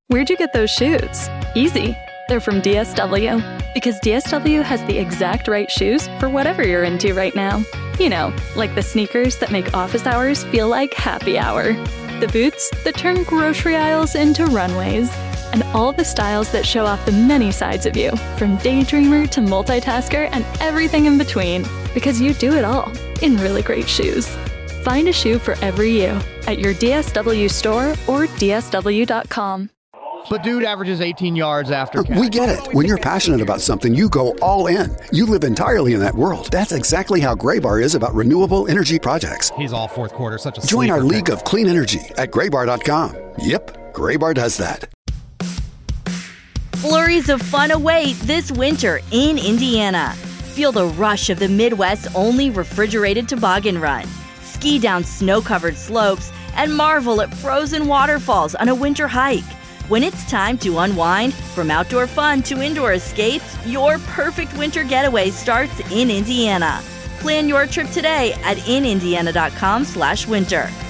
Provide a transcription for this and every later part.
Where'd you get those shoes? Easy. They're from DSW. Because DSW has the exact right shoes for whatever you're into right now. You know, like the sneakers that make office hours feel like happy hour. The boots that turn grocery aisles into runways. And all the styles that show off the many sides of you, from daydreamer to multitasker and everything in between. Because you do it all in really great shoes. Find a shoe for every you at your DSW store or DSW.com. But dude averages 18 yards after catch. We get it. When you're passionate about something, you go all in. You live entirely in that world. That's exactly how Graybar is about renewable energy projects. He's all fourth quarter. Such a Join our league of clean energy at Graybar.com. Yep, Graybar does that. Flurries of fun await this winter in Indiana. Feel the rush of the Midwest's only refrigerated toboggan run. Ski down snow-covered slopes and marvel at frozen waterfalls on a winter hike. When it's time to unwind, from outdoor fun to indoor escapes, your perfect winter getaway starts in Indiana. Plan your trip today at inindiana.com/winter.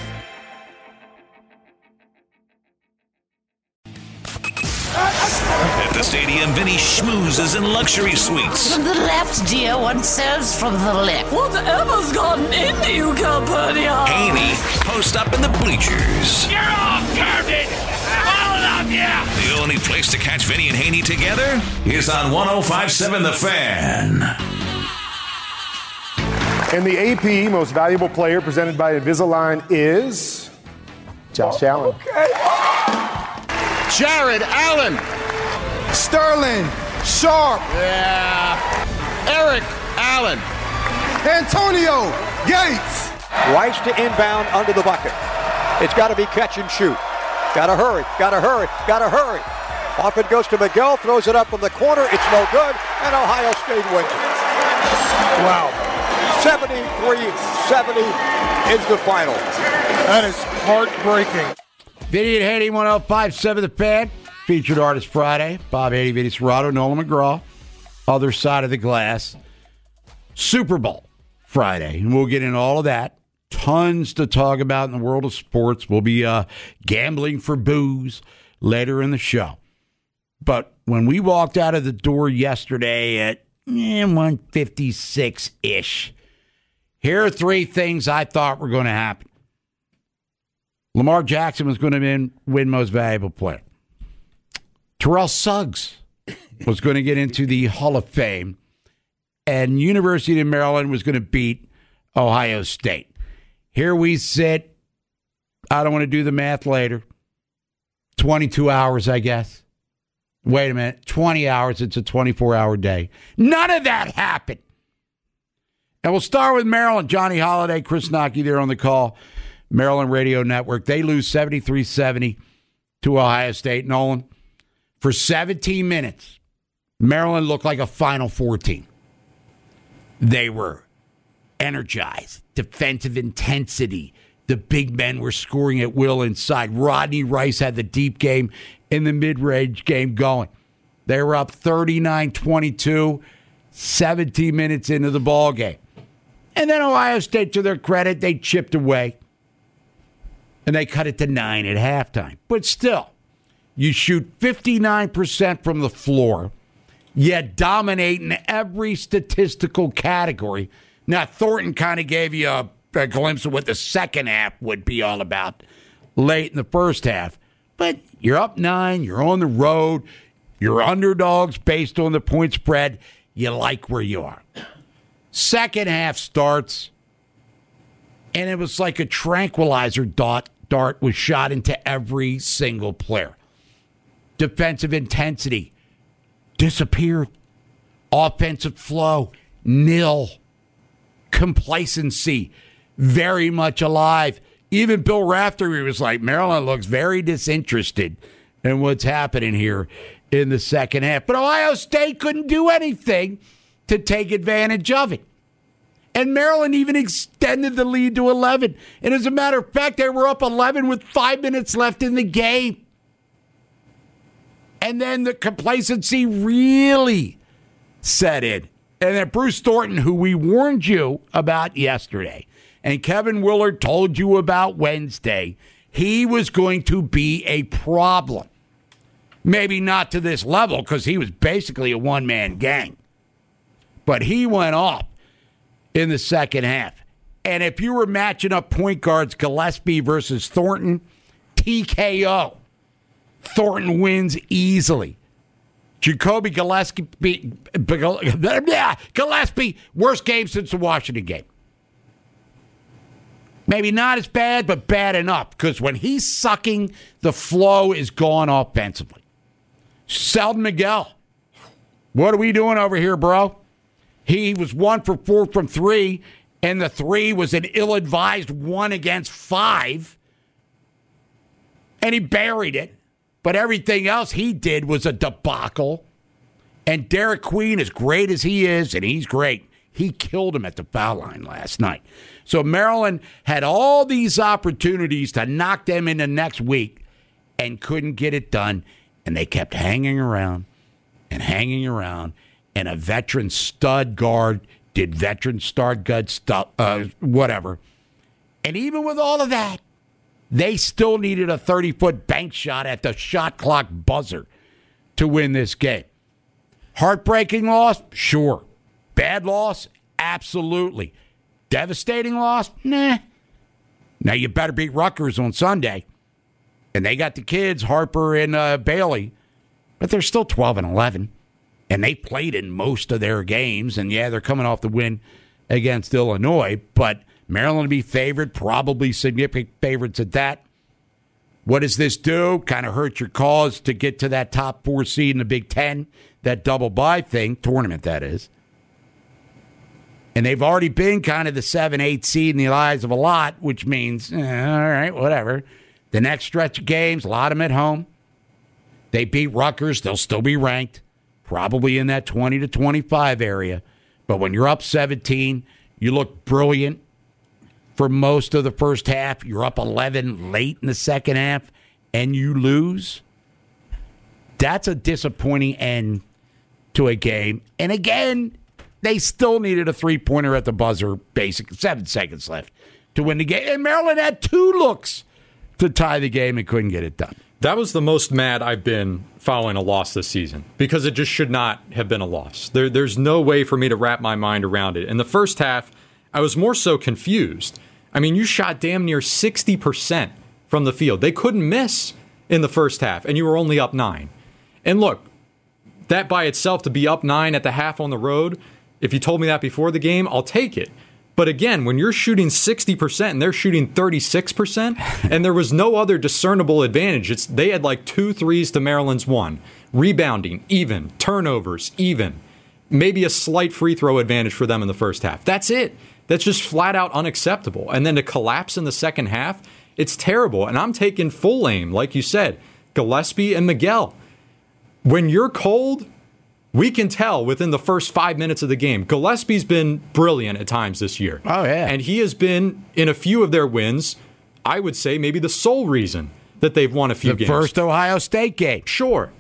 At the stadium, Vinny schmoozes in luxury suites. From the left, dear, one serves from the left. Whatever's gotten into you, Capernia? Haney post up in the bleachers. You're all garbage! All of you! The only place to catch Vinny and Haney together is on 105.7 The Fan. And the AP Most Valuable Player presented by Invisalign is Josh Allen. Okay. Jared Allen. Sterling Sharp. Yeah. Eric Allen. Antonio Gates. Rice to inbound under the bucket. It's got to be catch and shoot. Got to hurry. Off it goes to Miguel, throws it up from the corner. It's no good, and Ohio State wins it. Wow. 73-70 is the final. That is heartbreaking. Vinny and Haney, 105.7 The Fan. Featured Artist Friday. Bob Haney, Vinny Serrato, Nolan McGraw. Other side of the glass. Super Bowl Friday. And we'll get into all of that. Tons to talk about in the world of sports. We'll be gambling for booze later in the show. But when we walked out of the door yesterday at 1:56-ish, here are three things I thought were going to happen. Lamar Jackson was going to win Most Valuable Player. Terrell Suggs was going to get into the Hall of Fame. And University of Maryland was going to beat Ohio State. Here we sit. I don't want to do the math later. 22 hours, I guess. Wait a minute. 20 hours. It's a 24-hour day. None of that happened. And we'll start with Maryland. Johnny Holiday, Chris Nockey there on the call. Maryland Radio Network. They lose 73-70 to Ohio State. Nolan, for 17 minutes, Maryland looked like a Final Four team. They were energized, defensive intensity. The big men were scoring at will inside. Rodney Rice had the deep game and the mid-range game going. They were up 39-22, 17 minutes into the ball game. And then Ohio State, to their credit, they chipped away. And they cut it to 9 at halftime. But still, you shoot 59% from the floor, yet dominate in every statistical category. Now, Thornton kind of gave you a glimpse of what the second half would be all about late in the first half. But you're up 9, you're on the road, you're underdogs based on the point spread. You like where you are. Second half starts, and it was like a tranquilizer dart was shot into every single player. Defensive intensity disappeared. Offensive flow, nil. Complacency, very much alive. Even Bill Raftery was like, Maryland looks very disinterested in what's happening here in the second half. But Ohio State couldn't do anything to take advantage of it. And Maryland even extended the lead to 11. And as a matter of fact, they were up 11 with 5 minutes left in the game. And then the complacency really set in. And then Bruce Thornton, who we warned you about yesterday, and Kevin Willard told you about Wednesday, he was going to be a problem. Maybe not to this level because he was basically a one-man gang. But he went off in the second half. And if you were matching up point guards, Gillespie versus Thornton, TKO. Thornton wins easily. Jacoby Gillespie, worst game since the Washington game. Maybe not as bad, but bad enough. Because when he's sucking, the flow is gone offensively. Selden Miguel. What are we doing over here, bro? He was 1 for 4 from 3, and the 3 was an ill-advised 1 against 5. And he buried it. But everything else he did was a debacle. And Derek Queen, as great as he is, and he's great, he killed him at the foul line last night. So Maryland had all these opportunities to knock them into next week and couldn't get it done. And they kept hanging around and hanging around. And a veteran stud guard did veteran stud guard stuff, whatever. And even with all of that, they still needed a 30-foot bank shot at the shot clock buzzer to win this game. Heartbreaking loss? Sure. Bad loss? Absolutely. Devastating loss? Nah. Now you better beat Rutgers on Sunday. And they got the kids, Harper and Bailey. But they're still 12-11. And they played in most of their games. And, yeah, they're coming off the win against Illinois. But Maryland will be favored, probably significant favorites at that. What does this do? Kind of hurt your cause to get to that top 4 seed in the Big Ten, that double bye thing, tournament that is. And they've already been kind of the 7-8 seed in the eyes of a lot, which means, all right, whatever. The next stretch of games, a lot of them at home. They beat Rutgers, they'll still be ranked, probably in that 20 to 25 area. But when you're up 17, you look brilliant. For most of the first half, you're up 11 late in the second half, and you lose. That's a disappointing end to a game. And again, they still needed a three-pointer at the buzzer, basically 7 seconds left to win the game. And Maryland had 2 looks to tie the game and couldn't get it done. That was the most mad I've been following a loss this season because it just should not have been a loss. There's no way for me to wrap my mind around it. In the first half, I was more so confused. I mean, you shot damn near 60% from the field. They couldn't miss in the first half, and you were only up 9. And look, that by itself, to be up 9 at the half on the road, if you told me that before the game, I'll take it. But again, when you're shooting 60% and they're shooting 36%, and there was no other discernible advantage, they had like 2 threes to Maryland's 1. Rebounding, even. Turnovers, even. Maybe a slight free throw advantage for them in the first half. That's it. That's just flat out unacceptable. And then to collapse in the second half, it's terrible. And I'm taking full aim, like you said, Gillespie and Miguel. When you're cold, we can tell within the first 5 minutes of the game. Gillespie's been brilliant at times this year. Oh, yeah. And he has been, in a few of their wins, I would say maybe the sole reason that they've won a few games. The first Ohio State game. Sure.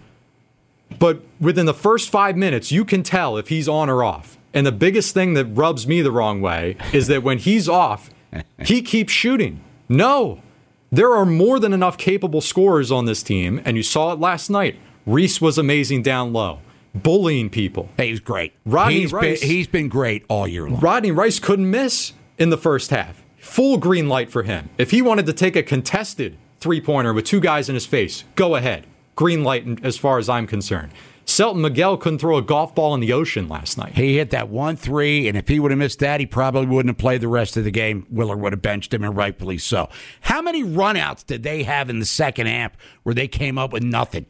But within the first 5 minutes, you can tell if he's on or off. And the biggest thing that rubs me the wrong way is that when he's off, he keeps shooting. No. There are more than enough capable scorers on this team, and you saw it last night. Reese was amazing down low, bullying people. Hey, he's great. Rodney Rice. He's been great all year long. Rodney Rice couldn't miss in the first half. Full green light for him. If he wanted to take a contested three-pointer with 2 guys in his face, go ahead. Green light as far as I'm concerned. Selden Miguel couldn't throw a golf ball in the ocean last night. He hit that 1-3, and if he would have missed that, he probably wouldn't have played the rest of the game. Willard would have benched him, and rightfully so. How many runouts did they have in the second half where they came up with nothing?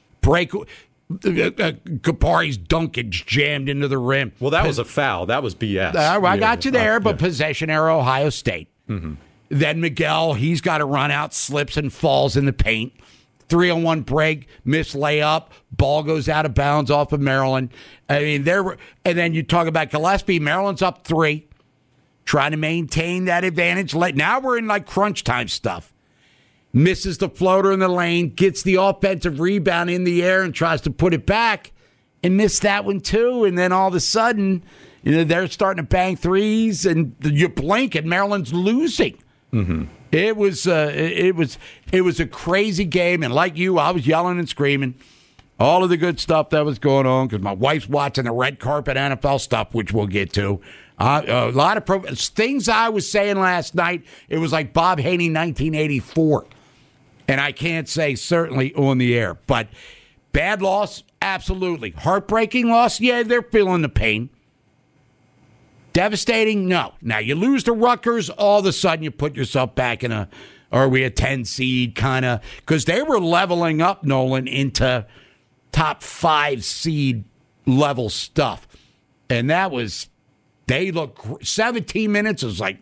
Kapari's dunkage jammed into the rim. Well, that was a foul. That was BS. I got you there, but possession error, Ohio State. Mm-hmm. Then Miguel, he's got a run out, slips and falls in the paint. 3-on-1 break, missed layup, ball goes out of bounds off of Maryland. I mean, and then you talk about Gillespie. Maryland's up 3, trying to maintain that advantage. Now we're in like crunch time stuff. Misses the floater in the lane, gets the offensive rebound in the air and tries to put it back, and missed that one too. And then all of a sudden, they're starting to bang threes, and you blink, and Maryland's losing. Mm-hmm. It was a crazy game, and like you, I was yelling and screaming. all of the good stuff that was going on, because my wife's watching the red carpet NFL stuff, which we'll get to. A lot of things I was saying last night, it was like Bob Haney 1984. And I can't say certainly on the air. But bad loss, absolutely. Heartbreaking loss, yeah, they're feeling the pain. Devastating, no. Now, you lose to Rutgers, all of a sudden you put yourself back in are we a 10 seed kind of, because they were leveling up, Nolan, into top 5 seed level stuff. And that was, they look, 17 minutes was like,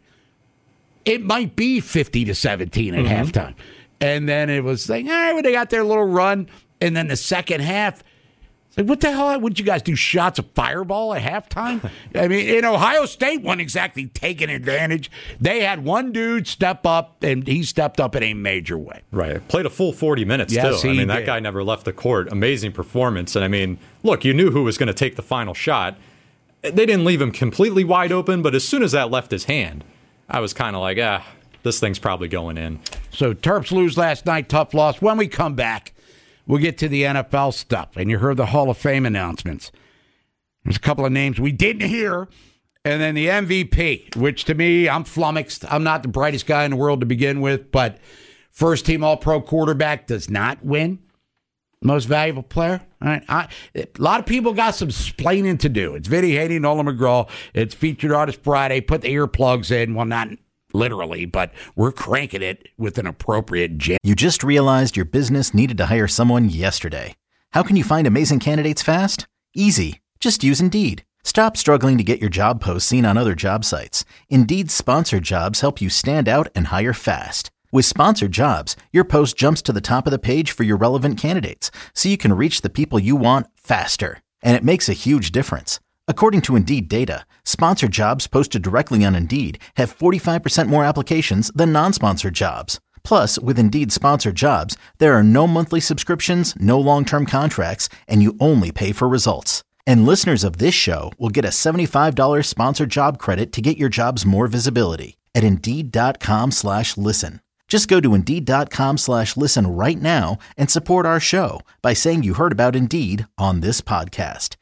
it might be 50-17 at halftime. And then it was like, all right, well, they got their little run. And then the second half, it's like, what the hell would you guys do? Shots of fireball at halftime? I mean, in Ohio State wasn't exactly taking advantage. They had one dude step up, and he stepped up in a major way. Right. Played a full 40 minutes, too. I mean, that guy never left the court. Amazing performance. And, I mean, look, you knew who was going to take the final shot. They didn't leave him completely wide open, but as soon as that left his hand, I was kind of like, this thing's probably going in. So Terps lose last night, tough loss. When we come back, we'll get to the NFL stuff. And you heard the Hall of Fame announcements. There's a couple of names we didn't hear. And then the MVP, which to me, I'm flummoxed. I'm not the brightest guy in the world to begin with, but first team All-Pro quarterback does not win most valuable player. All right. A lot of people got some splaining to do. It's Vinny Haney, Nolan McGraw. It's Featured Artist Friday. Put the earplugs in. Well, not literally, but we're cranking it with an appropriate jam. You just realized your business needed to hire someone yesterday. How can you find amazing candidates fast? Easy. Just use Indeed. Stop struggling to get your job posts seen on other job sites. Indeed's sponsored jobs help you stand out and hire fast. With sponsored jobs, your post jumps to the top of the page for your relevant candidates, so you can reach the people you want faster. And it makes a huge difference. According to Indeed data, sponsored jobs posted directly on Indeed have 45% more applications than non-sponsored jobs. Plus, with Indeed sponsored jobs, there are no monthly subscriptions, no long-term contracts, and you only pay for results. And listeners of this show will get a $75 sponsored job credit to get your jobs more visibility at Indeed.com/listen. Just go to Indeed.com/listen right now and support our show by saying you heard about Indeed on this podcast.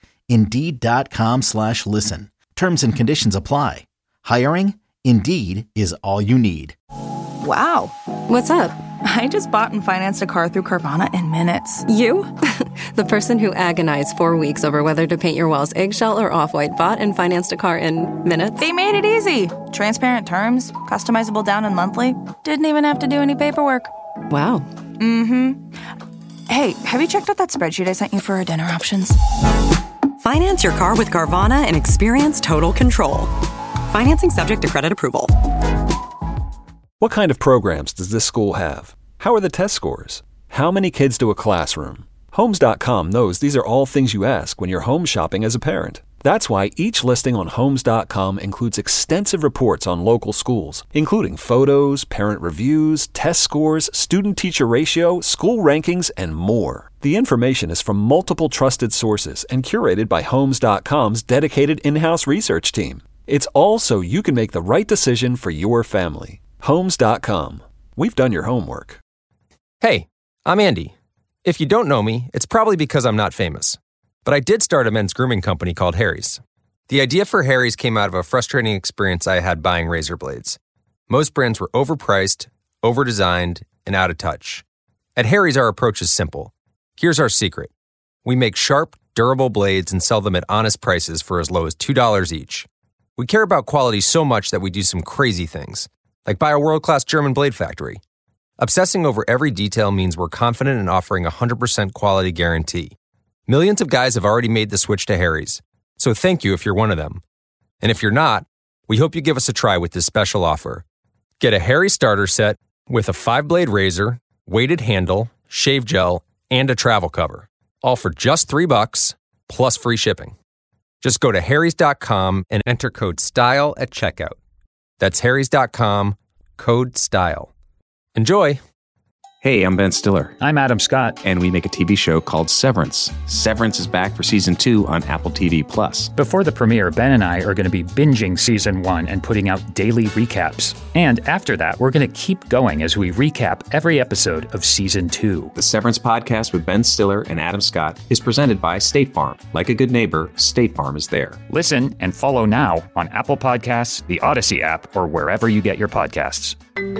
Indeed.com/listen. Terms and conditions apply. Hiring? Indeed is all you need. Wow. What's up? I just bought and financed a car through Carvana in minutes. You? The person who agonized 4 weeks over whether to paint your walls eggshell or off-white bought and financed a car in minutes? They made it easy. Transparent terms, customizable down and monthly. Didn't even have to do any paperwork. Wow. Mm-hmm. Hey, have you checked out that spreadsheet I sent you for our dinner options? Finance your car with Carvana and experience total control. Financing subject to credit approval. What kind of programs does this school have? How are the test scores? How many kids to a classroom? Homes.com knows these are all things you ask when you're home shopping as a parent. That's why each listing on Homes.com includes extensive reports on local schools, including photos, parent reviews, test scores, student-teacher ratio, school rankings, and more. The information is from multiple trusted sources and curated by Homes.com's dedicated in-house research team. It's all so you can make the right decision for your family. Homes.com. We've done your homework. Hey, I'm Andy. If you don't know me, it's probably because I'm not famous. But I did start a men's grooming company called Harry's. The idea for Harry's came out of a frustrating experience I had buying razor blades. Most brands were overpriced, overdesigned, and out of touch. At Harry's, our approach is simple. Here's our secret. We make sharp, durable blades and sell them at honest prices for as low as $2 each. We care about quality so much that we do some crazy things, like buy a world-class German blade factory. Obsessing over every detail means we're confident in offering a 100% quality guarantee. Millions of guys have already made the switch to Harry's, so thank you if you're one of them. And if you're not, we hope you give us a try with this special offer. Get a Harry's starter set with a 5-blade razor, weighted handle, shave gel, and a travel cover, all for just $3 plus free shipping. Just go to harrys.com and enter code STYLE at checkout. That's harrys.com, code STYLE. Enjoy! Hey, I'm Ben Stiller. I'm Adam Scott. And we make a TV show called Severance. Severance is back for Season 2 on Apple TV+. Before the premiere, Ben and I are going to be binging Season 1 and putting out daily recaps. And after that, we're going to keep going as we recap every episode of Season 2. The Severance podcast with Ben Stiller and Adam Scott is presented by State Farm. Like a good neighbor, State Farm is there. Listen and follow now on Apple Podcasts, the Odyssey app, or wherever you get your podcasts.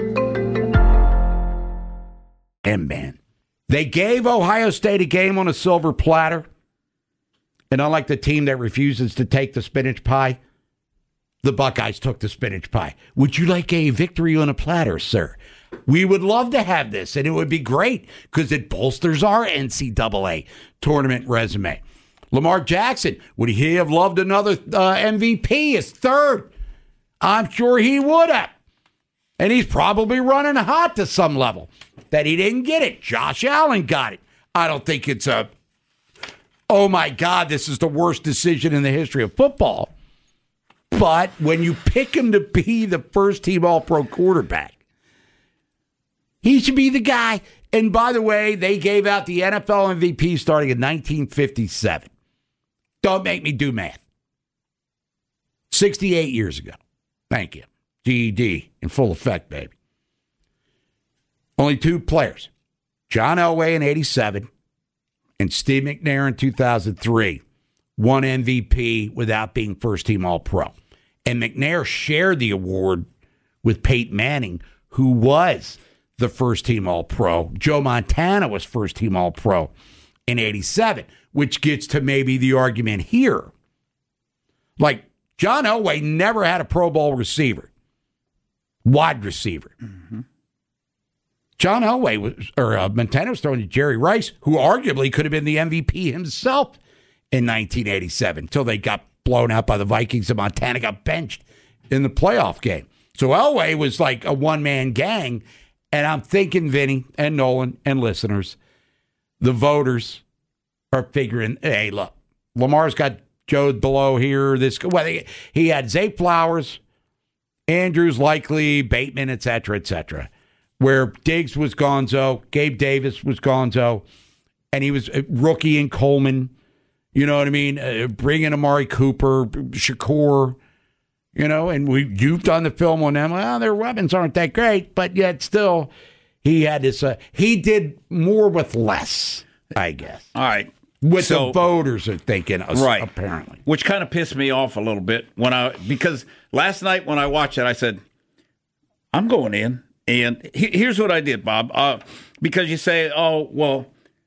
Man, they gave Ohio State a game on a silver platter. And unlike the team that refuses to take the spinach pie, the Buckeyes took the spinach pie. Would you like a victory on a platter, sir? We would love to have this, and it would be great because it bolsters our NCAA tournament resume. Lamar Jackson, would he have loved another MVP, his third? I'm sure he would have. And he's probably running hot to some level. That he didn't get it. Josh Allen got it. I don't think it's oh my God, this is the worst decision in the history of football. But when you pick him to be the first team All-Pro quarterback, he should be the guy. And by the way, they gave out the NFL MVP starting in 1957. Don't make me do math. 68 years ago. Thank you. GED in full effect, baby. Only two players, John Elway in 87 and Steve McNair in 2003, won MVP without being first-team All-Pro. And McNair shared the award with Peyton Manning, who was the first-team All-Pro. Joe Montana was first-team All-Pro in 87, which gets to maybe the argument here. Like, John Elway never had a Pro Bowl receiver, wide receiver. Mm-hmm. John Elway Montana was throwing to Jerry Rice, who arguably could have been the MVP himself in 1987 until they got blown out by the Vikings and Montana got benched in the playoff game. So Elway was like a one-man gang, and I'm thinking, Vinny and Nolan and listeners, the voters are figuring, hey, look, Lamar's got Joe Below here. He had Zay Flowers, Andrews likely, Bateman, et cetera, where Diggs was gonzo, Gabe Davis was gonzo, and he was a rookie in Coleman. You know what I mean? Bring in Amari Cooper, Shakur, and you've done the film on them. Well, their weapons aren't that great, but yet still he had this. He did more with less, I guess. All right. The voters are thinking, right, apparently. Which kind of pissed me off a little bit because last night when I watched it, I said, I'm going in. And here's what I did, Bob. Because you say, oh, well,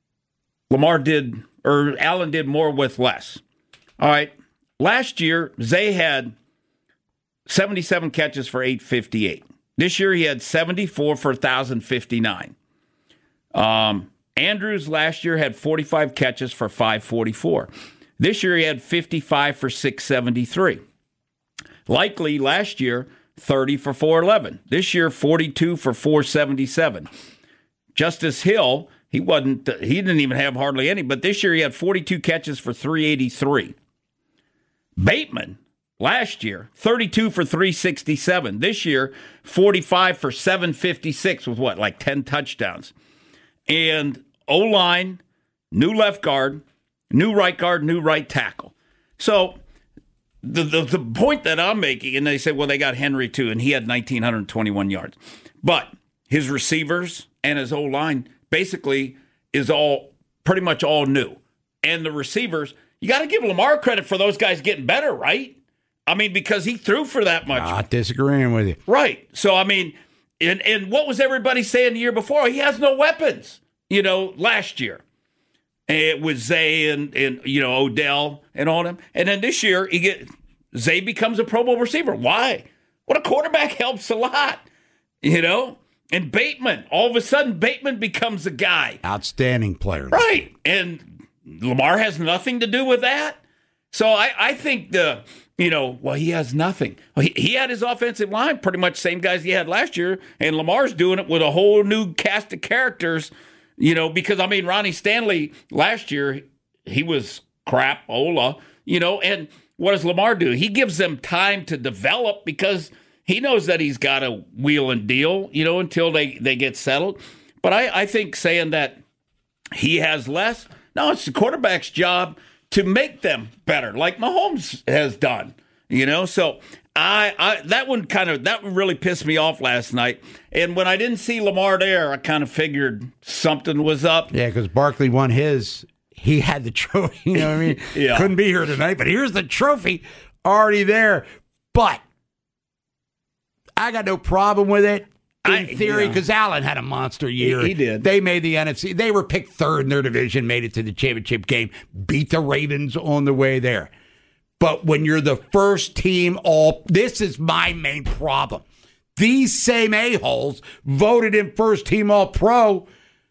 Allen did more with less. All right. Last year, Zay had 77 catches for 858. This year, he had 74 for 1,059. Andrews last year had 45 catches for 544. This year, he had 55 for 673. Likely last year, 30 for 411. This year, 42 for 477. Justice Hill, he didn't even have hardly any, but this year he had 42 catches for 383. Bateman, last year, 32 for 367. This year, 45 for 756 with like 10 touchdowns. And O-line, new left guard, new right guard, new right tackle. So the point that I'm making, and they say, well, they got Henry too, and he had 1,921 yards. But his receivers and his O-line basically is pretty much all new. And the receivers, you got to give Lamar credit for those guys getting better, right? I mean, because he threw for that much. Not disagreeing with you. Right. So, I mean, and what was everybody saying the year before? He has no weapons, last year. It was Zay and Odell and all them. And then this year, Zay becomes a Pro Bowl receiver. Why? Well, a quarterback helps a lot, And Bateman, all of a sudden, Bateman becomes a guy. Outstanding player. Right. And Lamar has nothing to do with that. So I think he has nothing. He had his offensive line, pretty much same guys he had last year, and Lamar's doing it with a whole new cast of characters, because, Ronnie Stanley last year, he was crap, and what does Lamar do? He gives them time to develop because he knows that he's got to wheel and deal, until they get settled. But I think saying that he has less, no, it's the quarterback's job to make them better, like Mahomes has done. So that one really pissed me off last night. And when I didn't see Lamar there, I kind of figured something was up. Yeah, because Barkley won his. He had the trophy. You know what I mean? Yeah. Couldn't be here tonight, but here's the trophy already there. But I got no problem with it in theory because Allen had a monster year. He did. They made the NFC. They were picked third in their division, made it to the championship game, beat the Ravens on the way there. But when you're the first team this is my main problem. These same a-holes voted him first team All-Pro.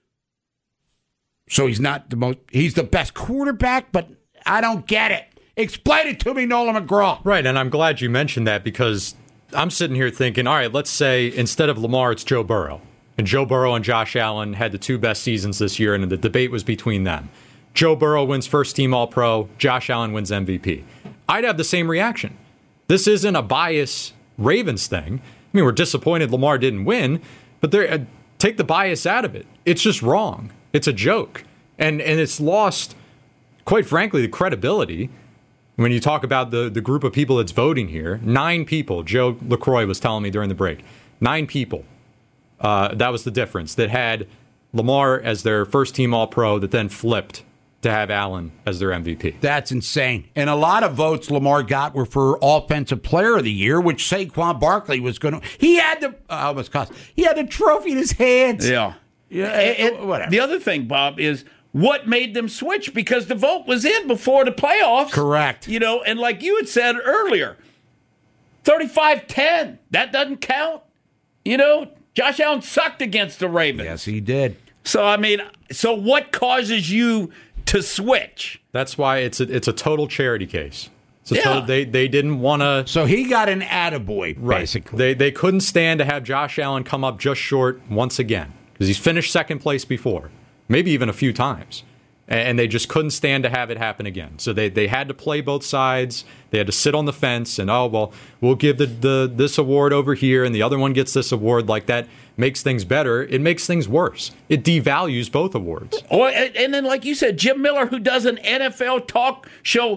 So he's the best quarterback, but I don't get it. Explain it to me, Nolan McGraw. Right, and I'm glad you mentioned that because I'm sitting here thinking, all right, let's say instead of Lamar, it's Joe Burrow. And Joe Burrow and Josh Allen had the two best seasons this year, and the debate was between them. Joe Burrow wins first team All-Pro, Josh Allen wins MVP. I'd have the same reaction. This isn't a bias Ravens thing. I mean, we're disappointed Lamar didn't win, but take the bias out of it. It's just wrong. It's a joke. And it's lost, quite frankly, the credibility. When you talk about the group of people that's voting here, 9 people, Joe LaCroix was telling me during the break, 9 people, that was the difference, that had Lamar as their first team All-Pro that then flipped to have Allen as their MVP. That's insane. And a lot of votes Lamar got were for Offensive Player of the Year, which Saquon Barkley was going to. He had the trophy in his hands. Yeah. Whatever. The other thing, Bob, is what made them switch? Because the vote was in before the playoffs. Correct. And like you had said earlier, 35-10, that doesn't count. Josh Allen sucked against the Ravens. Yes, he did. So what causes you to switch? That's why it's a total charity case. They didn't want to. So he got an attaboy, right. Basically. They couldn't stand to have Josh Allen come up just short once again because he's finished second place before, maybe even a few times. And they just couldn't stand to have it happen again. So they had to play both sides. They had to sit on the fence and, we'll give this award over here and the other one gets this award. Like that makes things better. It makes things worse. It devalues both awards. Oh, and then, like you said, Jim Miller, who does an NFL talk show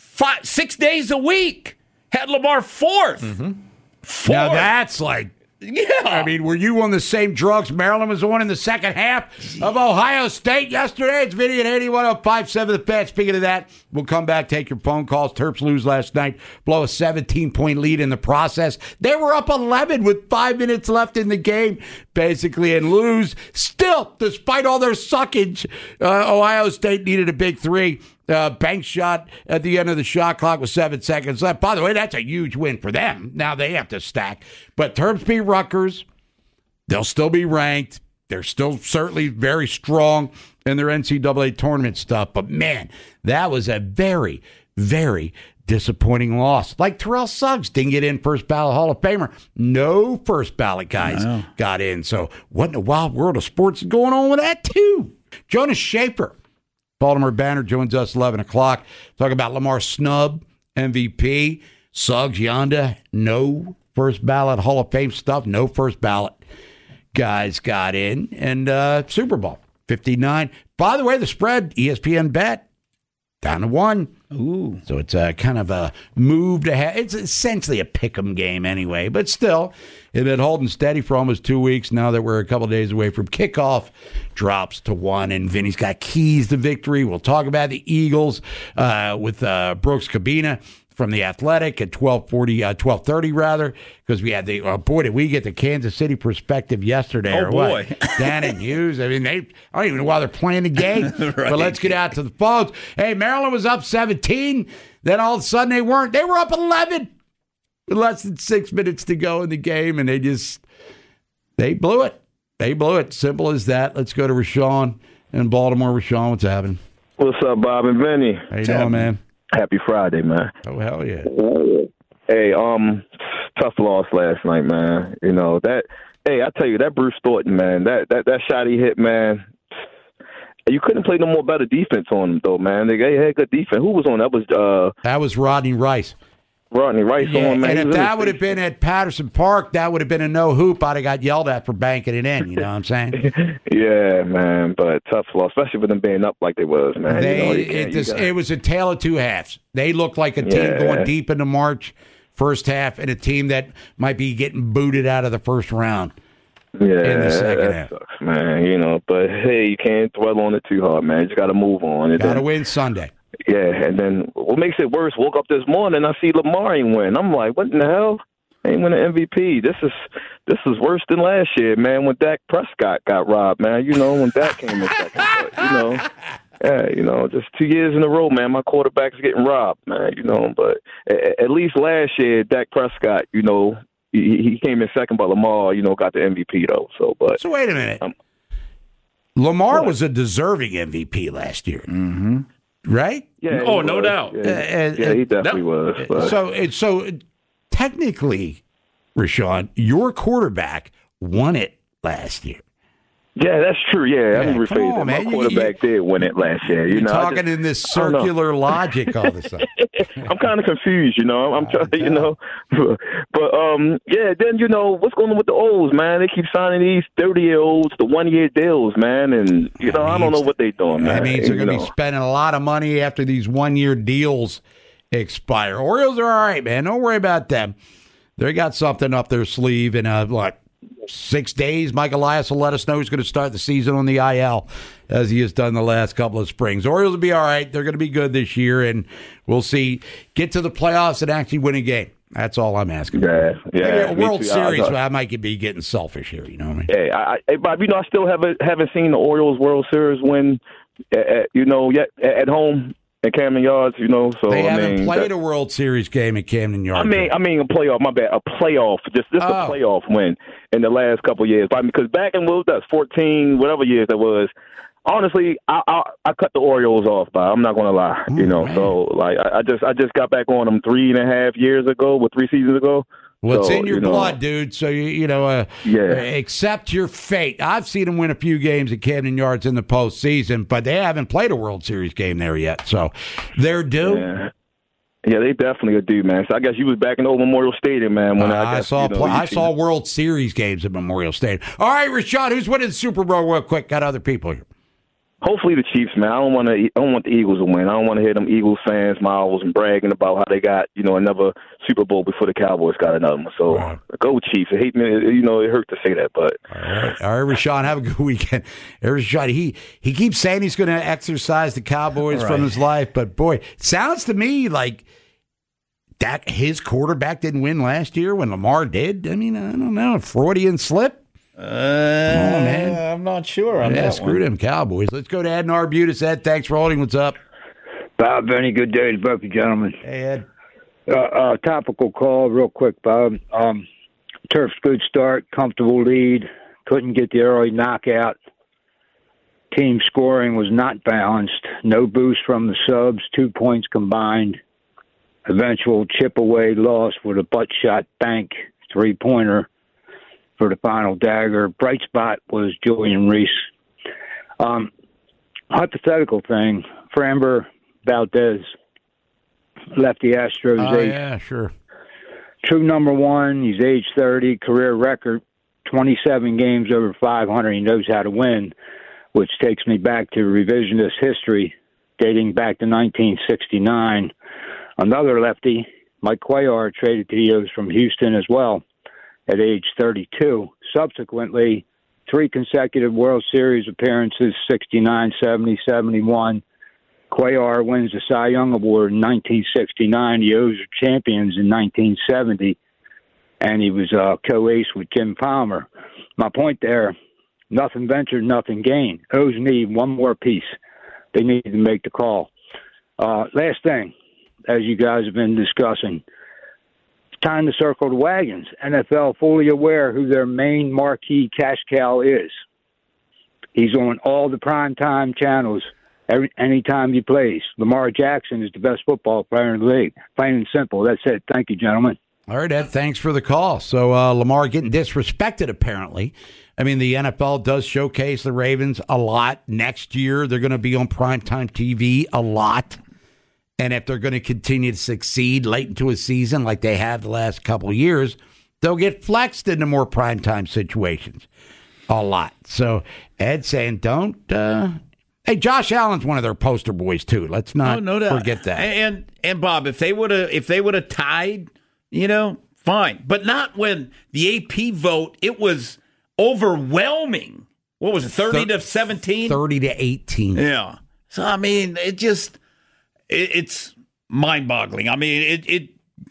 6 days a week, had Lamar fourth. Mm-hmm. Now that's like... Yeah. I mean, were you on the same drugs Maryland was on in the second half of Ohio State yesterday? It's Vinny and 81.57 The Fan. Speaking of that, we'll come back, take your phone calls. Terps lose last night, blow a 17-point lead in the process. They were up 11 with 5 minutes left in the game, basically, and lose. Still, despite all their suckage, Ohio State needed a big 3. Bank shot at the end of the shot clock with 7 seconds left. By the way, that's a huge win for them. Now they have to stack. But Terps beat Rutgers. They'll still be ranked. They're still certainly very strong in their NCAA tournament stuff. But, man, that was a very, very disappointing loss. Like Terrell Suggs didn't get in first ballot Hall of Famer. No first ballot guys got in. So what in the wild world of sports is going on with that, too? Jonas Schaefer, Baltimore Banner, joins us 11 o'clock. Talk about Lamar snub, MVP. Suggs, Yonda, no first ballot Hall of Fame stuff. No first ballot guys got in. And Super Bowl 59. By the way, the spread, ESPN bet, down to 1. Ooh. So it's kind of a move to have. It's essentially a pick'em game anyway. But still, it's been holding steady for almost 2 weeks. Now that we're a couple days away from kickoff, drops to 1. And Vinny's got keys to victory. We'll talk about the Eagles with Brooks Cabina from The Athletic at 12:30 rather, because we had did we get the Kansas City perspective yesterday? Oh, boy. What? Dan and Hughes. I mean, I don't even know why they're playing the game. Right. But let's get out to the phones. Hey, Maryland was up 17. Then all of a sudden they weren't. They were up 11 with less than 6 minutes to go in the game, and they blew it. They blew it. Simple as that. Let's go to Rashawn in Baltimore. Rashawn, what's happening? What's up, Bob and Vinny? How you doing, man? Happy Friday, man. Oh, hell yeah. Hey, tough loss last night, man. I tell you, that Bruce Thornton, man, that shot he hit, man, you couldn't play no more better defense on him, though, man. They had good defense. Who was on? That was Rodney Rice. Rodney Rice on, man. And if that would have been at Patterson Park, that would have been a no hoop. I'd have got yelled at for banking it in. You know what I'm saying? Yeah, man. But tough loss, especially with them being up like they was, man. It was a tale of two halves. They looked like a team going deep into March, first half, and a team that might be getting booted out of the first round. Yeah, in the second half. Sucks, man. You know, but hey, you can't dwell on it too hard, man. You just got to move on. Got to win Sunday. Yeah, and then what makes it worse? Woke up this morning, I see Lamar ain't win. I'm like, what in the hell? Ain't win an MVP. This is worse than last year, man. When Dak Prescott got robbed, man. You know, when Dak came in second, but, you know. Yeah, you know, just 2 years in a row, man. My quarterback's getting robbed, man. You know, but at least last year, Dak Prescott, you know. He came in second, but Lamar, you know, got the MVP though. So wait a minute. Lamar was a deserving MVP last year, right? Yeah. Oh, no doubt. Yeah, he definitely was. But. So technically, Rashawn, your quarterback won it last year. Yeah, that's true. Yeah, I didn't rephrase that. My quarterback did win it last year. You know, talking in this circular logic all the time. I'm kind of confused, you know. I'm trying, you know, but yeah. Then you know what's going on with the O's, man. They keep signing these 30-year-olds to 1-year deals, man, and you know I don't know what they're doing. Man. That means they're going to be spending a lot of money after these 1-year deals expire. Orioles are all right, man. Don't worry about them. They got something up their sleeve in 6 days. Mike Elias will let us know he's going to start the season on the IL as he has done the last couple of springs. Orioles will be all right. They're going to be good this year, and we'll see. Get to the playoffs and actually win a game. That's all I'm asking. Yeah. A World Series, I might be getting selfish here. You know what I mean? Hey, Bob, you know, I still haven't seen the Orioles World Series win, yet at home. At Camden Yards, you know, so they haven't played a World Series game at Camden Yards. I mean a playoff. My bad, a playoff. Just a playoff win in the last couple of years. Because back in 14, whatever years that was, honestly, I cut the Orioles off. I'm not going to lie, you know. Man. So like, I just got back on them 3.5 years ago, 3 seasons ago. Well, it's in your blood, dude. So, accept your fate. I've seen them win a few games at Camden Yards in the postseason, but they haven't played a World Series game there yet. So, they're due. Yeah, they definitely are due, man. So, I guess you was back in Old Memorial Stadium, man. When I saw World Series games at Memorial Stadium. All right, Rashad, who's winning the Super Bowl real quick? Got other people here. Hopefully the Chiefs, man. I don't want the Eagles to win. I don't want to hear them Eagles fans, Miles, and bragging about how they got, another Super Bowl before the Cowboys got another one. So go Chiefs. I hate me, it hurt to say that, but all right, Rashawn, have a good weekend. Rashawn, he keeps saying he's going to exercise the Cowboys from his life, but boy, it sounds to me like that his quarterback didn't win last year when Lamar did. I mean, I don't know, Freudian slip. Come on, man. I'm not sure on that screw them Cowboys. Let's go to Ed in Arbutus. Ed, thanks for holding. What's up? Bob, Benny, good day to both you gentlemen. Hey, Ed. Topical call real quick, Bob. Turf's good start, comfortable lead. Couldn't get the early knockout. Team scoring was not balanced. No boost from the subs, 2 points combined. Eventual chip away loss with a butt shot bank 3-pointer. For the final dagger. Bright spot was Julian Reese. Hypothetical thing. Framber Valdez left the Astros. Yeah, sure. True number one. He's age 30. Career record 27 games over 500. He knows how to win, which takes me back to revisionist history dating back to 1969. Another lefty, Mike Cuellar, traded to the O's from Houston as well. At age 32. Subsequently, 3 consecutive World Series appearances, 69, 70, 71. Cuellar wins the Cy Young Award in 1969. The O's are champions in 1970. And he was co-ace with Jim Palmer. My point there, nothing ventured, nothing gained. O's need one more piece. They need to make the call. Last thing, as you guys have been discussing, time to circle the wagons. NFL fully aware who their main marquee cash cow is. He's on all the primetime channels anytime he plays. Lamar Jackson is the best football player in the league. Plain and simple. That's it. Thank you, gentlemen. All right, Ed, thanks for the call. So Lamar getting disrespected, apparently. I mean, the NFL does showcase the Ravens a lot. Next year, they're going to be on primetime TV a lot. And if they're going to continue to succeed late into a season like they have the last couple of years, they'll get flexed into more primetime situations a lot. So Ed's saying don't. Hey, Josh Allen's one of their poster boys too. Let's not forget that. And Bob, if they would have tied, fine, but not when the AP vote. It was overwhelming. What was it, 30 to 17? 30 to 18. Yeah. So, I mean, it's mind-boggling. I mean,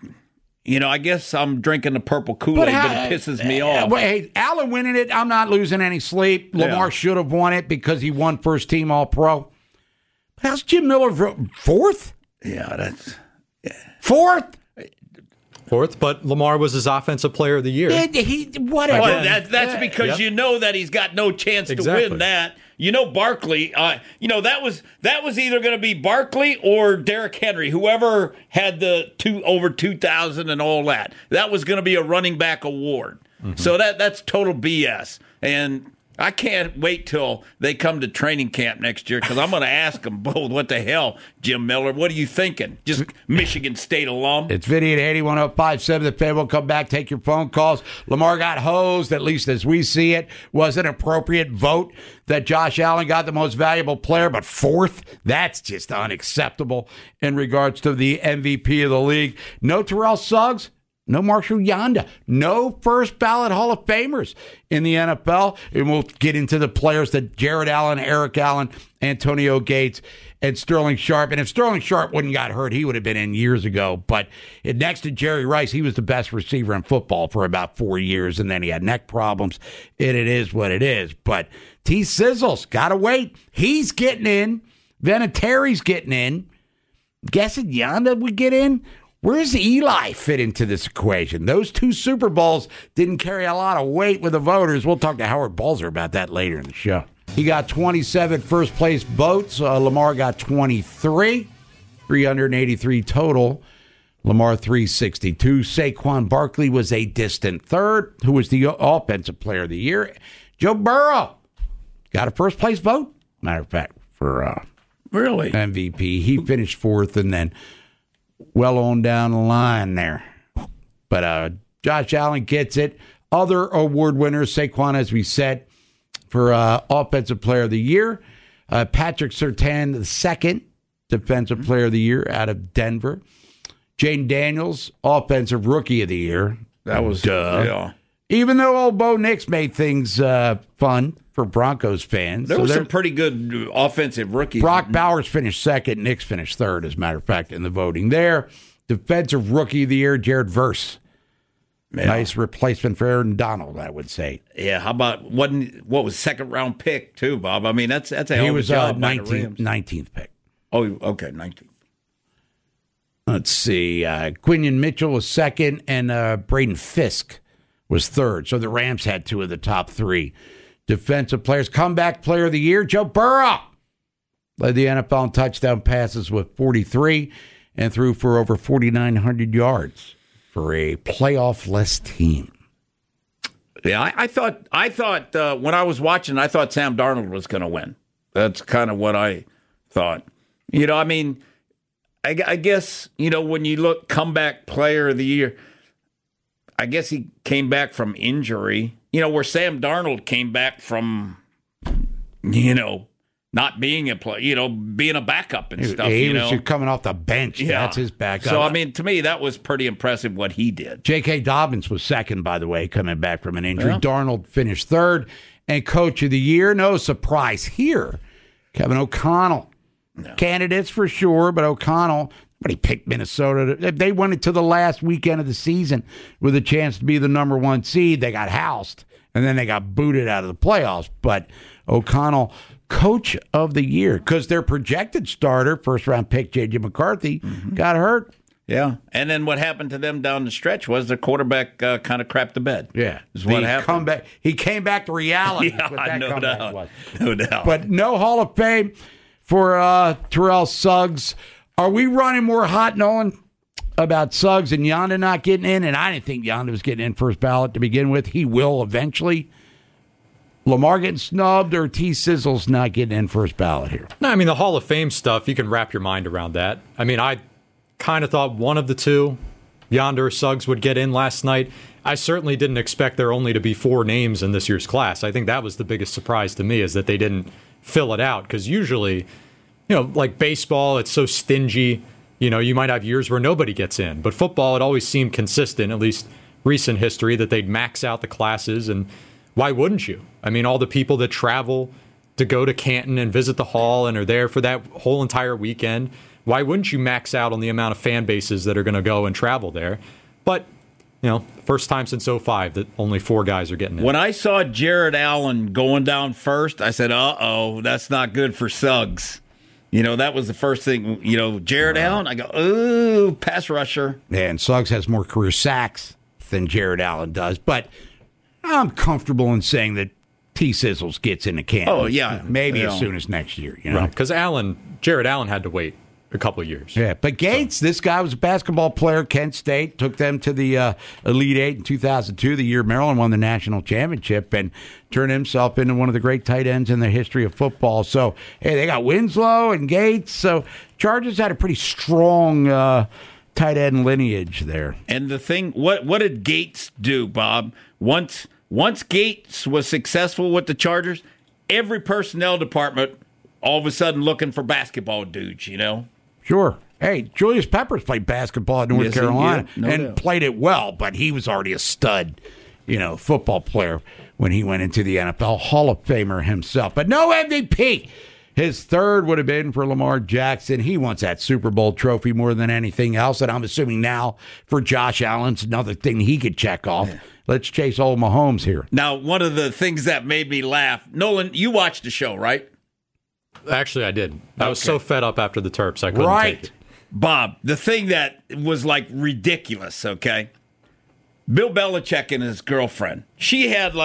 I guess I'm drinking the purple Kool-Aid, but it pisses me off. Hey, Allen winning it, I'm not losing any sleep. Lamar should have won it because he won first-team All-Pro. But how's Jim Miller fourth? Yeah, that's... Fourth? Fourth, but Lamar was his offensive player of the year. Whatever. Well, that's because you know that he's got no chance to win that. Barkley, that was either going to be Barkley or Derrick Henry, whoever had the over 2,000 and all that. That was going to be a running back award. Mm-hmm. So that's total BS. And I can't wait till they come to training camp next year because I'm going to ask them both, what the hell, Jim Miller, what are you thinking? Just Michigan State alum? It's Vinny at 81057. The Fed will come back, take your phone calls. Lamar got hosed, at least as we see it. Was an appropriate vote that Josh Allen got the most valuable player, but fourth? That's just unacceptable in regards to the MVP of the league. No Terrell Suggs. No Marshall Yanda. No first ballot Hall of Famers in the NFL. And we'll get into the players that Jared Allen, Eric Allen, Antonio Gates, and Sterling Sharp. And if Sterling Sharp wouldn't got hurt, he would have been in years ago. But next to Jerry Rice, he was the best receiver in football for about 4 years. And then he had neck problems. And it is what it is. But T. Sizzles, got to wait. He's getting in. Vinatieri's getting in. Guessing Yanda would get in? Where does Eli fit into this equation? Those 2 Super Bowls didn't carry a lot of weight with the voters. We'll talk to Howard Balzer about that later in the show. He got 27 first-place votes. Lamar got 23, 383 total. Lamar 362. Saquon Barkley was a distant third. Who was the offensive player of the year? Joe Burrow got a first-place vote, matter of fact, for really MVP. He finished fourth and then well on down the line there. But Josh Allen gets it. Other award winners, Saquon, as we said, for Offensive Player of the Year. Patrick Surtain, the second Defensive Player of the Year out of Denver. Jane Daniels, Offensive Rookie of the Year. That was, yeah. Even though old Bo Nix made things fun for Broncos fans. There were some pretty good offensive rookies. Brock Bowers finished second. Nix finished third, as a matter of fact, in the voting there. Defensive Rookie of the Year, Jared Verse. Yeah. Nice replacement for Aaron Donald, I would say. Yeah, how about what was second-round pick, too, Bob? I mean, that's a hell of a job. 19th pick. Oh, okay, 19th. Let's see. Quinion Mitchell was second, and Braden Fisk was third. So the Rams had 2 of the top 3 defensive players. Comeback Player of the Year, Joe Burrow. Led the NFL in touchdown passes with 43 and threw for over 4,900 yards for a playoff-less team. Yeah, I thought when I was watching, I thought Sam Darnold was going to win. That's kind of what I thought. I mean, I guess, when you look comeback Player of the Year, I guess he came back from injury, where Sam Darnold came back from, not being a player, being a backup and stuff. He was coming off the bench. Yeah. That's his backup. So, I mean, to me, that was pretty impressive what he did. J.K. Dobbins was second, by the way, coming back from an injury. Yeah. Darnold finished third. And Coach of the Year, no surprise here, Kevin O'Connell. No. Candidates for sure, but O'Connell, but he picked Minnesota. They went into the last weekend of the season with a chance to be the number 1 seed. They got housed, and then they got booted out of the playoffs. But O'Connell, Coach of the Year, because their projected starter, first-round pick J.J. McCarthy, got hurt. Yeah, and then what happened to them down the stretch was their quarterback kind of crapped the bed. Yeah, is what happened. He came back to reality. Yeah, no doubt. No doubt. But no Hall of Fame for Terrell Suggs. Are we running more hot, Nolan, about Suggs and Yanda not getting in? And I didn't think Yanda was getting in first ballot to begin with. He will eventually. Lamar getting snubbed or T. Sizzles not getting in first ballot here? No, I mean, the Hall of Fame stuff, you can wrap your mind around that. I mean, I kind of thought one of the two, Yonder or Suggs, would get in last night. I certainly didn't expect there only to be 4 names in this year's class. I think that was the biggest surprise to me, is that they didn't fill it out, because usually, like baseball, it's so stingy. You might have years where nobody gets in, but football, it always seemed consistent, at least recent history, that they'd max out the classes. And why wouldn't you? I mean, all the people that travel to go to Canton and visit the Hall and are there for that whole entire weekend, why wouldn't you max out on the amount of fan bases that are going to go and travel there? But, first time since 2005 that only 4 guys are getting in. When I saw Jared Allen going down first, I said, uh-oh, that's not good for Suggs. That was the first thing. Jared Allen, I go, ooh, pass rusher. Yeah, and Suggs has more career sacks than Jared Allen does. But I'm comfortable in saying that T-Sizzles gets into camp. Oh, yeah. Maybe as soon as next year. Right, because Jared Allen had to wait a couple of years. Yeah, but Gates, this guy was a basketball player, Kent State, took them to the Elite Eight in 2002, the year Maryland won the national championship, and turned himself into one of the great tight ends in the history of football. So, hey, they got Winslow and Gates. So, Chargers had a pretty strong tight end lineage there. And the thing, what did Gates do, Bob? Once Gates was successful with the Chargers, every personnel department all of a sudden looking for basketball dudes, Sure. Hey, Julius Peppers played basketball at North Carolina and played it well, but he was already a stud, football player when he went into the NFL. Hall of Famer himself, but no MVP. His third would have been for Lamar Jackson. He wants that Super Bowl trophy more than anything else, and I'm assuming now for Josh Allen's another thing he could check off. Yeah. Let's chase old Mahomes here. Now, one of the things that made me laugh, Nolan, you watched the show, right? Actually, I did. I was so fed up after the Terps, I couldn't take it. Bob, the thing that was ridiculous, okay? Bill Belichick and his girlfriend. She had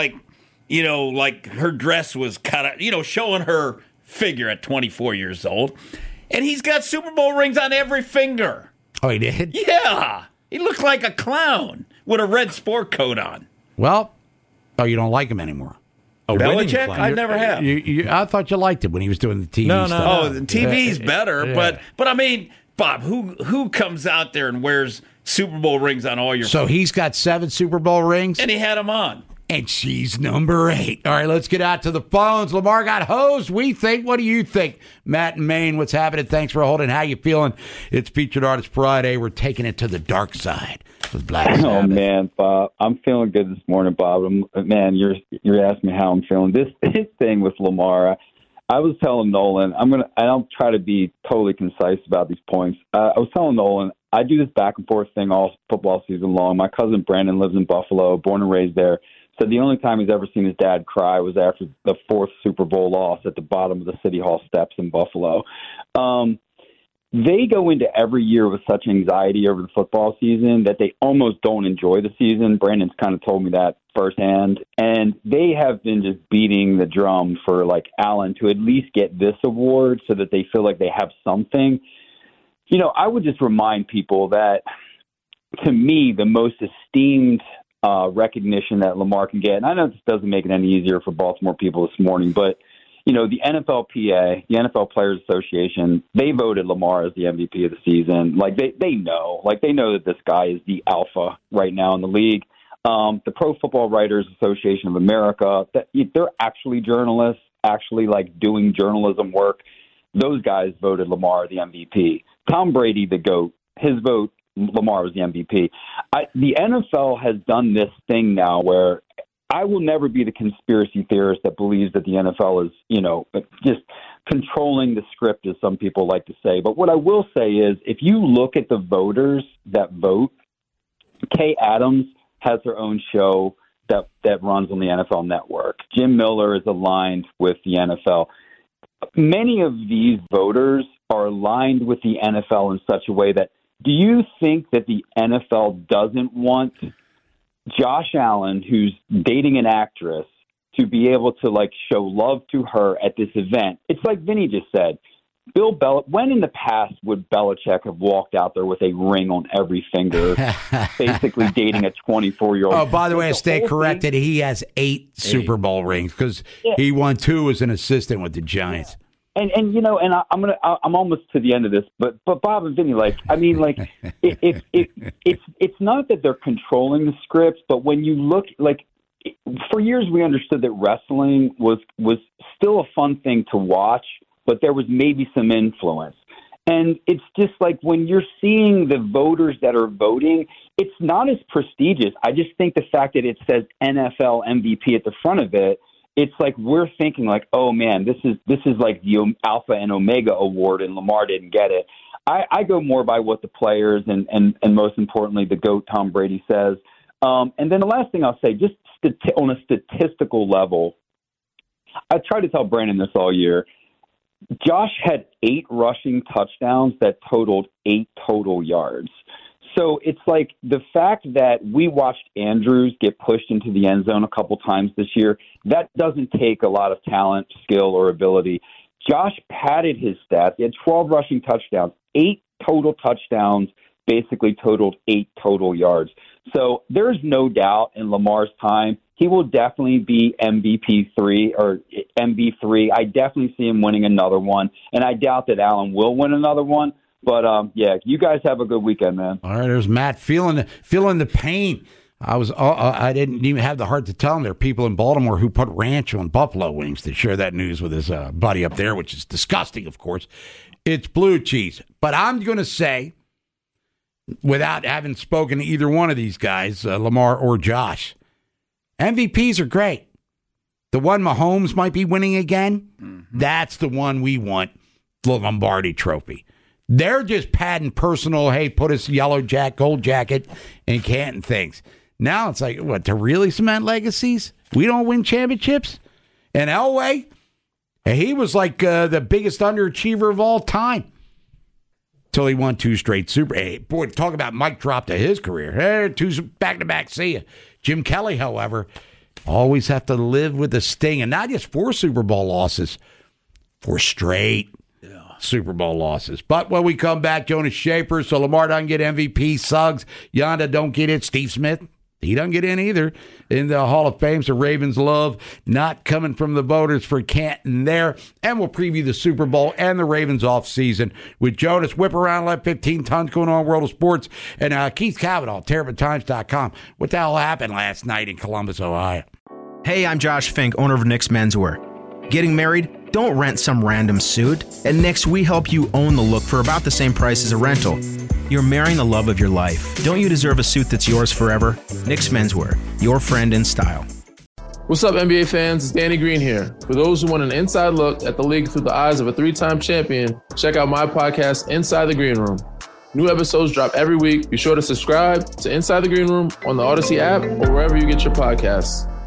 her dress was cut out, showing her figure at 24 years old. And he's got Super Bowl rings on every finger. Oh, he did? Yeah. He looked like a clown with a red sport coat on. Well, you don't like him anymore. Belichick? I never have. I thought you liked it when he was doing the TV stuff. Oh, the TV's better, but I mean, Bob, who comes out there and wears Super Bowl rings on all your... So he's got 7 Super Bowl rings? And he had them on. And she's number 8. All right, let's get out to the phones. Lamar got hosed, we think. What do you think? Matt in Maine, what's happening? Thanks for holding. How you feeling? It's Featured Artist Friday. We're taking it to the dark side with Black Sabbath. Oh, man, Bob. I'm feeling good this morning, Bob. Man, you're asking me how I'm feeling. This thing with Lamar, I was telling Nolan, I'll try to be totally concise about these points. I was telling Nolan, I do this back and forth thing all football season long. My cousin Brandon lives in Buffalo, born and raised there. Said the only time he's ever seen his dad cry was after the 4th Super Bowl loss at the bottom of the City Hall steps in Buffalo. They go into every year with such anxiety over the football season that they almost don't enjoy the season. Brandon's kind of told me that firsthand. And they have been just beating the drum for Allen to at least get this award so that they feel like they have something. I would just remind people that, to me, the most esteemed recognition that Lamar can get, and I know this doesn't make it any easier for Baltimore people this morning, but, the NFLPA, the NFL Players Association, they voted Lamar as the MVP of the season. They know. They know that this guy is the alpha right now in the league. The Pro Football Writers Association of America, they're actually journalists, actually doing journalism work. Those guys voted Lamar the MVP. Tom Brady, the GOAT, his vote, Lamar was the MVP. The NFL has done this thing now where I will never be the conspiracy theorist that believes that the NFL is, just controlling the script, as some people like to say. But what I will say is, if you look at the voters that vote, Kay Adams has her own show that runs on the NFL Network. Jim Miller is aligned with the NFL. Many of these voters are aligned with the NFL in such a way that, do you think that the NFL doesn't want Josh Allen, who's dating an actress, to be able to show love to her at this event? It's like Vinny just said. When in the past would Belichick have walked out there with a ring on every finger, basically dating a 24-year-old? Oh, by the way, I stay corrected. He has 8 Super Bowl rings because he won 2 as an assistant with the Giants. And you know, and I'm almost to the end of this, but Bob and Vinny, like, I mean, like, it's not that they're controlling the scripts, but when you look, like, for years we understood that wrestling was still a fun thing to watch, but there was maybe some influence. And it's just like when you're seeing the voters that are voting, it's not as prestigious. I just think the fact that it says NFL MVP at the front of it, it's like we're thinking like, oh man, this is like the Alpha and Omega award, and Lamar didn't get it. I go more by what the players and most importantly the GOAT Tom Brady says. And then the last thing I'll say, just on a statistical level, I try to tell Brandon this all year. Josh had 8 rushing touchdowns that totaled 8 total yards. So it's like the fact that we watched Andrews get pushed into the end zone a couple times this year, that doesn't take a lot of talent, skill, or ability. Josh padded his stats. He had 12 rushing touchdowns, 8 total touchdowns, basically totaled 8 total yards. So there's no doubt in Lamar's time, he will definitely be MVP3 or MB3. I definitely see him winning another one, and I doubt that Allen will win another one. But, yeah, you guys have a good weekend, man. All right, there's Matt feeling the pain. I didn't even have the heart to tell him there are people in Baltimore who put ranch on buffalo wings to share that news with his buddy up there, which is disgusting, of course. It's blue cheese. But I'm going to say, without having spoken to either one of these guys, Lamar or Josh, MVPs are great. The one Mahomes might be winning again, that's the one we want, the Lombardi Trophy. They're just padding personal, hey, put us yellow gold jacket and Canton things. Now it's like, what, to really cement legacies? We don't win championships? And Elway, he was like the biggest underachiever of all time. Till he won 2 straight Super. Hey, boy, talk about mic drop to his career. Hey, 2 back-to-back, see ya. Jim Kelly, however, always have to live with the sting, and not just 4 Super Bowl losses, 4 straight Super Bowl losses. But when we come back, Jonas Schaefer, so Lamar doesn't get MVP, Suggs, Yonda don't get it, Steve Smith, he doesn't get in either in the Hall of Fame, so Ravens love not coming from the voters for Canton there. And we'll preview the Super Bowl and the Ravens offseason with Jonas. Whip around, let 15 tons going on, World of Sports. And Keith Cavanaugh, TerrapinTimes.com. What the hell happened last night in Columbus, Ohio? Hey, I'm Josh Fink, owner of Nick's Menswear. Getting married? Don't rent some random suit. At Nick's, we help you own the look for about the same price as a rental. You're marrying the love of your life. Don't you deserve a suit that's yours forever? Nick's Menswear, your friend in style. What's up, NBA fans? It's Danny Green here. For those who want an inside look at the league through the eyes of a 3-time champion, check out my podcast, Inside the Green Room. New episodes drop every week. Be sure to subscribe to Inside the Green Room on the Odyssey app or wherever you get your podcasts.